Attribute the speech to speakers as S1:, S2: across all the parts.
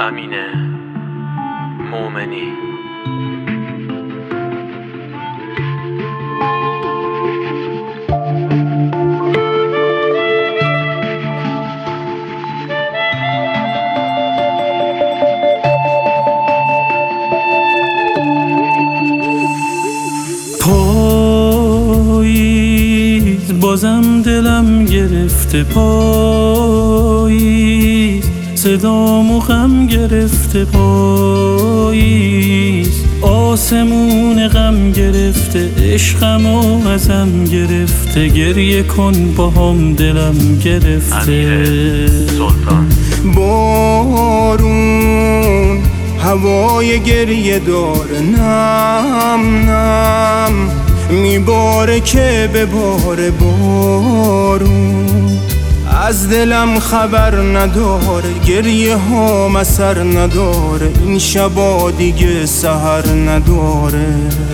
S1: امین مومنی.
S2: پاییز بازم دلم گرفته، پاییز صدامو غم گرفته، پاییز آسمون غم گرفته، عشقمو ازم گرفته، گریه کن باهم دلم گرفته.
S1: امیر سلطان.
S3: بارون هوای گریه داره، نم نم میباره که بباره بارون، از دلم خبر نداره، گریه ها اثر نداره، این شبا دیگه سحر نداره.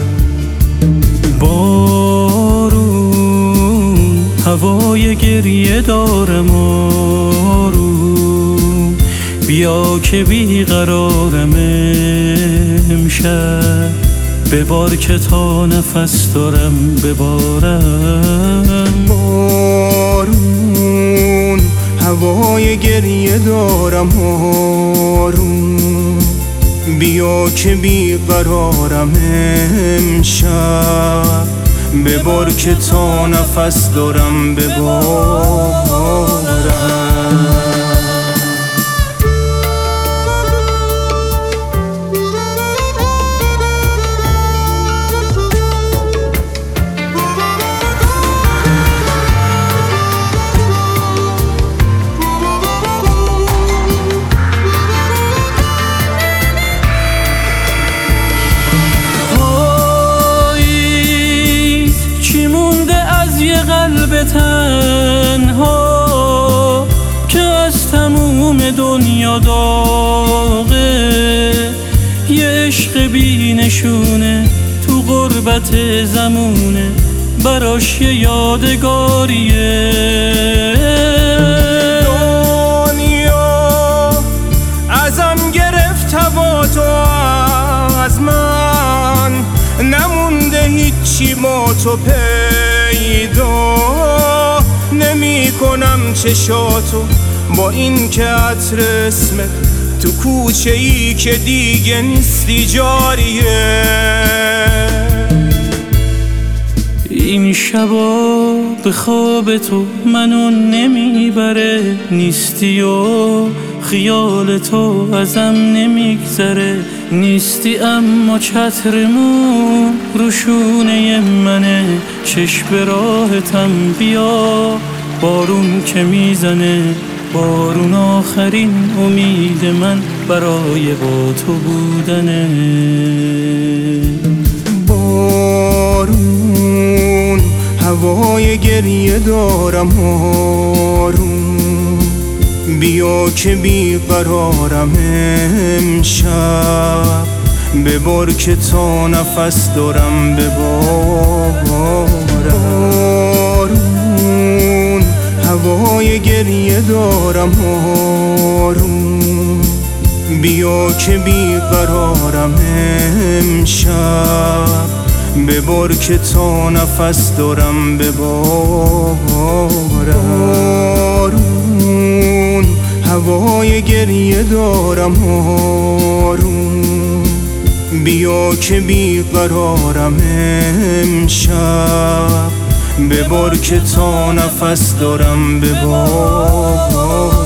S2: بارون هوای گریه دارم، آروم بیا که بیقرارم امشب، ببار که تا نفس دارم ببارم.
S3: بارون هوای گریه دارم، آروم بیا که بیقرارم امشب، ببار که تا نفس دارم ببارم.
S2: قلب تنها که از تموم دنیا داغه، یه عشق بی نشونه تو غربت زمونه، براش یه یادگاریه.
S3: دنیا ازم گرفت هوا تو از من، نمونده هیچی با تو پیدا، نمی کنم چشاتو با این که عطر اسمت تو کوچه ای که دیگه نیستی جاریه.
S2: این شبا به خواب تو منو نمیبره، نیستی و خیال تو ازم نمیگذره، نیستی اما چترمون روشونه منه، چشم به راهتم بیا، بارون که میزنه، بارون آخرین امید من برای با تو بودنه.
S3: بارون هوای گریه دارم، آروم بیا که بیقرارم امشب، ببار که تا نفس دارم ببارم. بارون هوای گریه دارم، آروم بیا که بیقرارم امشب، ببار که تا نفس دارم ببارم. هوای گریه دارم، آروم بیا که بیقرارم امشب، ببار که تا نفس دارم ببارم.